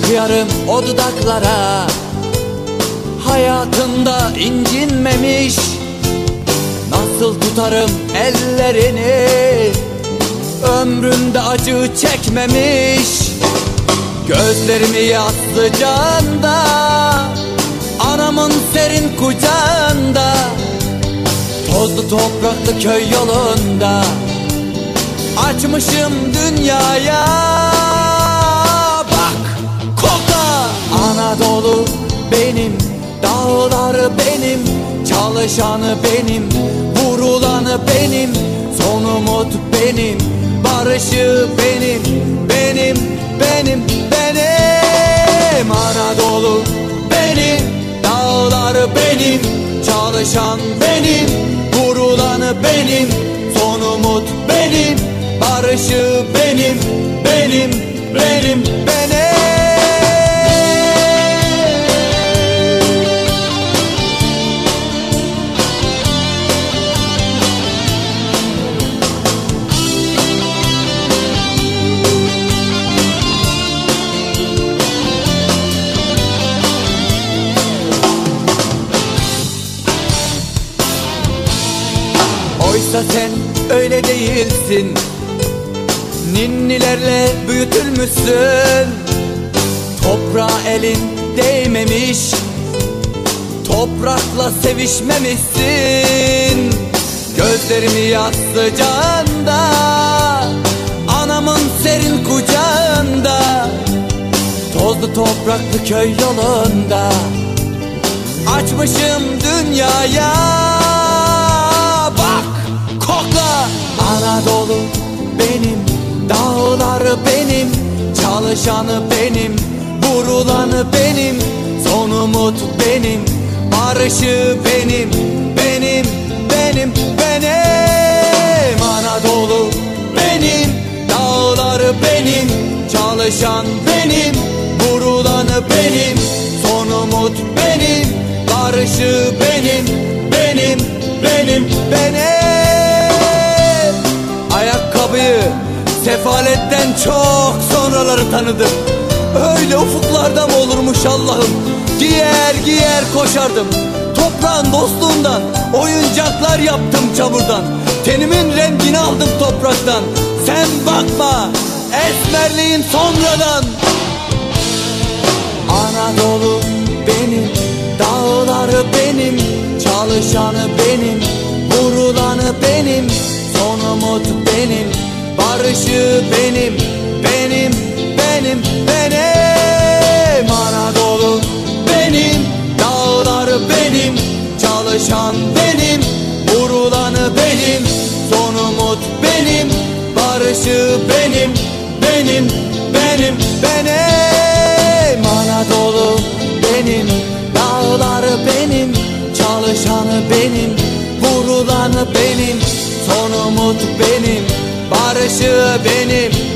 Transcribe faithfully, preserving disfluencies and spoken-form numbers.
Kıyarım o dudaklara, hayatında incinmemiş. Nasıl tutarım ellerini, ömründe acı çekmemiş. Gözlerimi yaslayacağında, anamın serin kucağında, tozlu topraklı köy yolunda açmışım dünyaya. Bak, kokla! Anadolu benim, dağları benim, çalışanı benim, vurulanı benim, son umut benim, barışı benim, benim, benim, benim. Anadolu benim, dağları benim, çalışan benim, vurulanı benim, son umut benim, barışı benim, benim, benim, benim. Oysa sen öyle değilsin, ninnilerle büyütülmüşsün. Toprağa elin değmemiş, toprakla sevişmemişsin. Gözlerimi yaslayacağında, anamın serin kucağında, tozlu topraklı köy yolunda açmışım dünyaya. Anadolu benim, dağları benim, çalışanı benim, vurulanı benim, son umut benim, barışı benim, benim, benim, benim. Anadolu benim, dağları benim, çalışan benim, vurulanı benim, son umut benim, barışı benim, benim, benim, benim. Ayakkabıyı sefaletten çok sonraları tanıdım. Öyle ufuklarda mı olurmuş Allah'ım? Giyer giyer koşardım. Toprağın dostluğundan oyuncaklar yaptım çamurdan. Tenimin rengini aldım topraktan. Sen bakma, esmerliğin sonradan. Anadolu benim, dağları benim, çalışanı benim, vurulanı benim, son umut benim, barışı benim, benim, benim, benim. Anadolu benim, dağları benim, çalışan benim, vurulanı benim, son umut benim, barışı benim, benim, benim, benim. Anadolu benim, dağları benim, çalışanı benim, vurulanı benim, son umut benim, barışı benim,